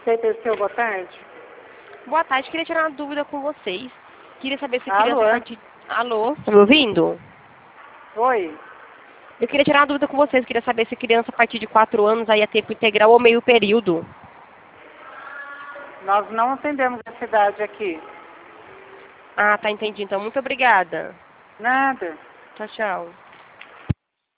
CPC, boa tarde. Boa tarde, queria tirar uma dúvida com vocês. Queria saber se Alô? criança a partir... Alô? Tá me ouvindo? Oi. Eu queria tirar uma dúvida com vocês. Queria saber se criança a partir de 4 anos aí é tempo integral ou meio período. Nós não atendemos a cidade aqui. Ah, tá, entendi. Então, muito obrigada. Nada. Tchau, tchau.